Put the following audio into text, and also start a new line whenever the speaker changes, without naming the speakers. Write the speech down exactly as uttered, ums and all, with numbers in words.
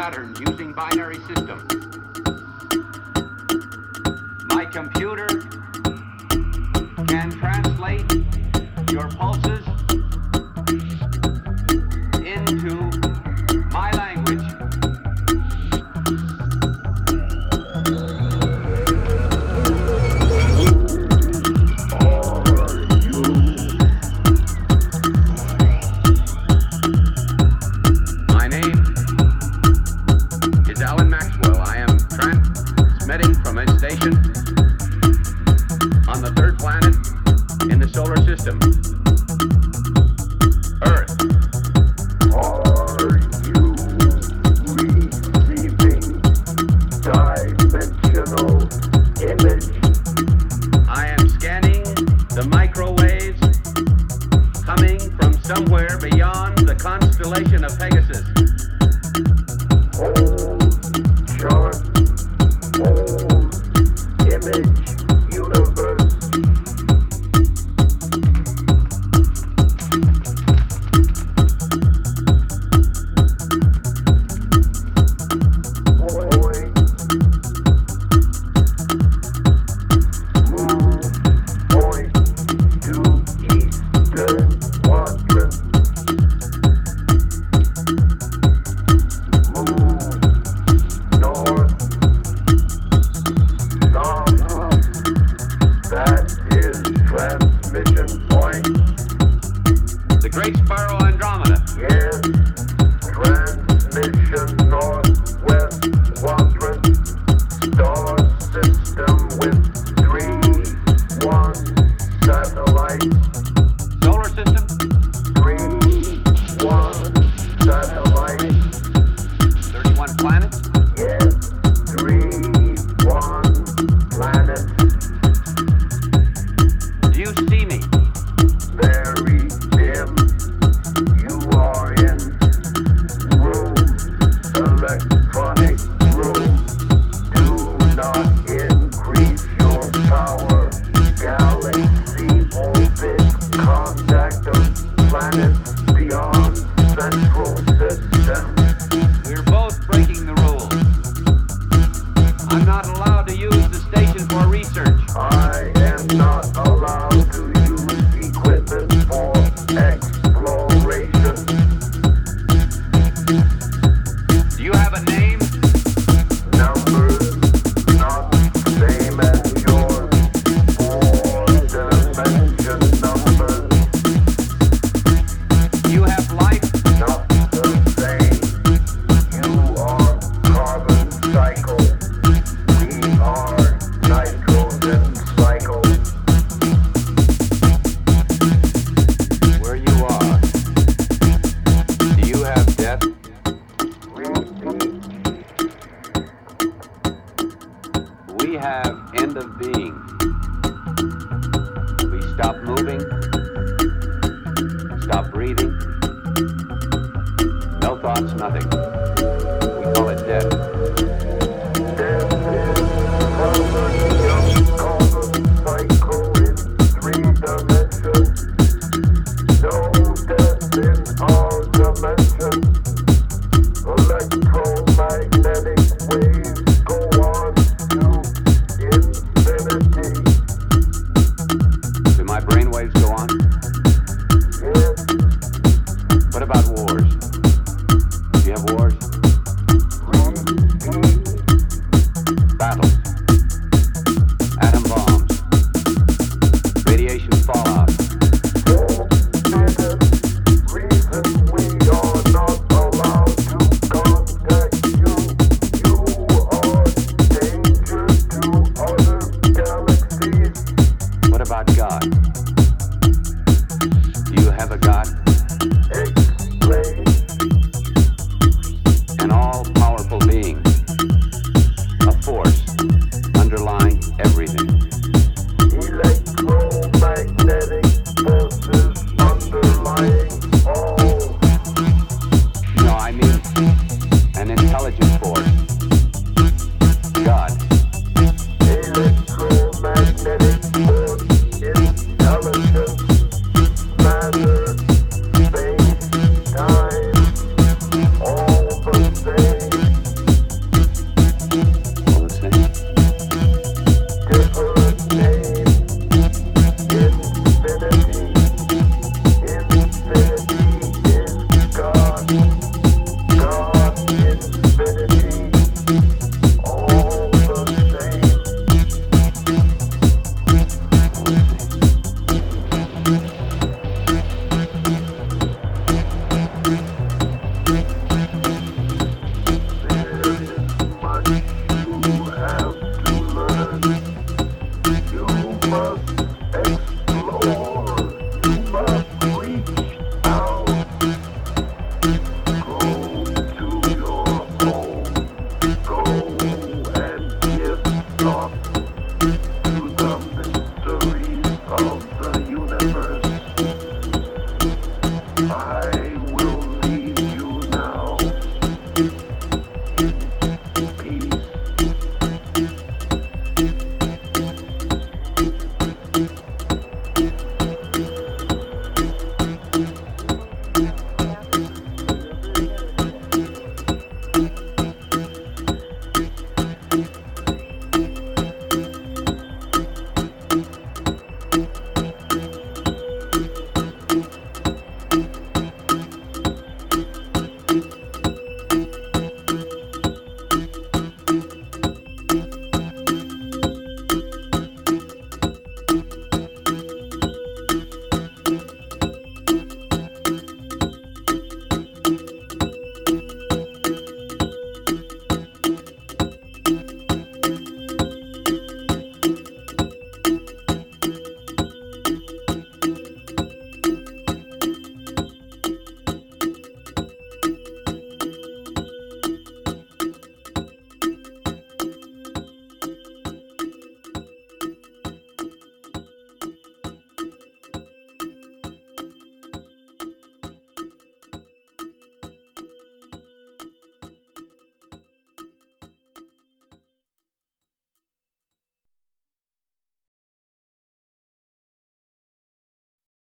patterns using binary systems. My computer can translate your pulses into my language. My name is Alan Maxwell. I am transmitting from a station on the third planet in the solar system, Earth.
Are you receiving dimensional image?
I am scanning the microwaves coming from somewhere beyond the constellation of Pegasus.
Old chart, old image universe. Boy, move point to eastern quadrant. Move north, south. That is transmission point.
The Great Spiral Andromeda.
Yes, transmission northwest quadrant. Star system with three, one satellite.
Solar system.
Three, one satellite.
thirty-one planets.
Yes, three, one planet.
Do you see me?
Very dim. You are in room, electronic room. Do not increase your power. Galaxy orbit contact of planets beyond central system.
We're both breaking the rules. I'm not allowed to use the station for research.
I am not allowed to use equipment for exploration.
Do you have a name?
Numbers not same as yours. Four dimension numbers
Do you have life?
not the same. You are carbon cycle. We are nitrogen cycle.
Where you are. Do you have death?
Repeat.
We have end of being. We stop moving, stop breathing, no thoughts, nothing. We call it death.
Death is harmony of carbon cycle in three dimensions. No death in our dimension. Electromagnetic waves go on to infinity.
Do my brain waves go on?
Yes,
What about wars? Do you have wars?
repeat.
Battles? Atom bombs? Radiation fallout?
Forbidden reason we are not allowed to contact you. You are danger to other galaxies.
What about God? Do you have a God?
Explain.
An all-powerful being. A force underlying everything.
Electromagnetic forces underlying all.
No, I mean an intelligent force. God.
Electromagnetic force, intelligence, matter, space, of the